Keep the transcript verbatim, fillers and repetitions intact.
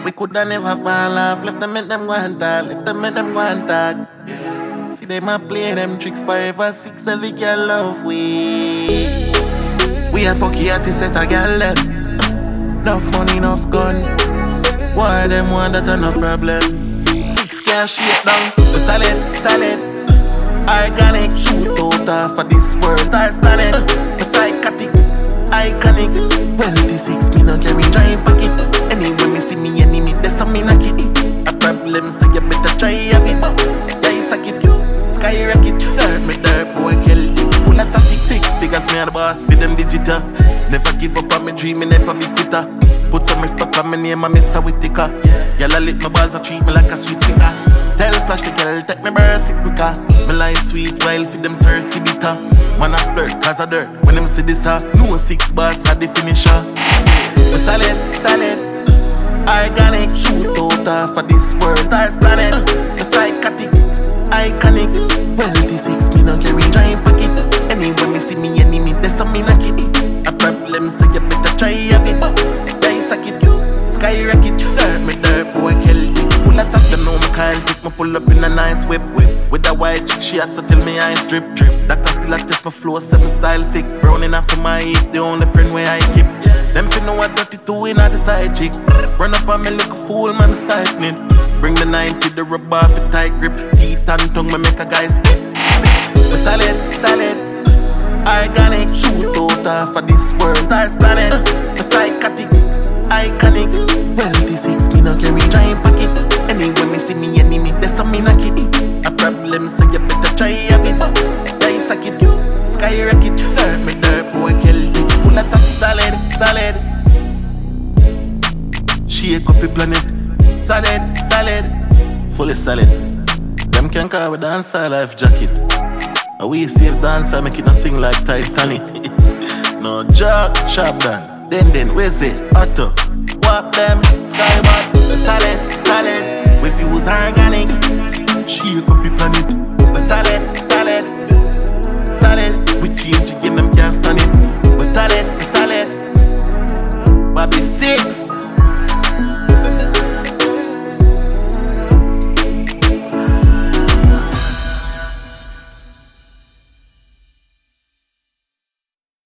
We coulda never fall off. Left them make them go and talk. Left them make them go and talk. See them a play them tricks five or six. Every girl love we. We a fucky artists set a girl them. Enough money, enough gun. Why them want that a no problem? Six can't shake down. We solid, solid. Organic. Shoot out off of this world. Stars planet. We psychotic. Iconic. twenty-six me no carry giant pocket. Anyway me see me enemy, there's some me knock it. A problem so you better try have it. Yeah, suck it, skyrocket. Dirt me dirt, boy, kill it. Full of tactics, six figures, me a the boss. With them digital. Never give up on me dream, me never be quitter. Put some respect on my name, I miss a with ticker. Y'all lick my balls, I treat me like a sweet sweeter. Tell Flash the girl, take me birth quicker. My life sweet, while for them Cersei bitter. Man a flirt, cause of dirt. When them see this, uh, no six bars at the finisher. We solid, solid. Organic. Shoot out off of this world. Stars planet. The psychotic. Iconic. twenty-six me no carry giant pocket. Anyway me see me enemy, there's some me knock it. A problem so you better try have it. Yeah, suck it, skyrocket. Dirt me dirt, boy, kill it. Full of talk, them know me Kyle. Take me pull up in a nice whip, whip. With a white chick, she had to tell me I ain't strip, drip. Doctor still a test my flow, seven style sick. Brown enough for my hip, the only friend where I keep. Them fi know what thirty-two in a the side chick. Run up on me look a fool, man, stifling. Bring the ninety, the rubber for tight grip. Teeth and tongue, me make a guy spit. We solid, solid. Organic. Shoot out off of this world. Stars planet. The psychotic. Iconic. twenty-six me no carry giant pocket. Anyway me see me enemy, there's some me knock it. A problem so you better try have it. Yeah, suck it, skyrocket. Dirt me dirt, boy, kill it. Full of talk, solid, solid. Shake up the planet. Solid, solid. Fully solid. Them can call with dancer life jacket. And we save dancer, make it not sing like Titanic. No joke, sharp done. Then then, where's it? Auto. Walk them, skybot. Solid, solid. With views organic. Shake up the planet.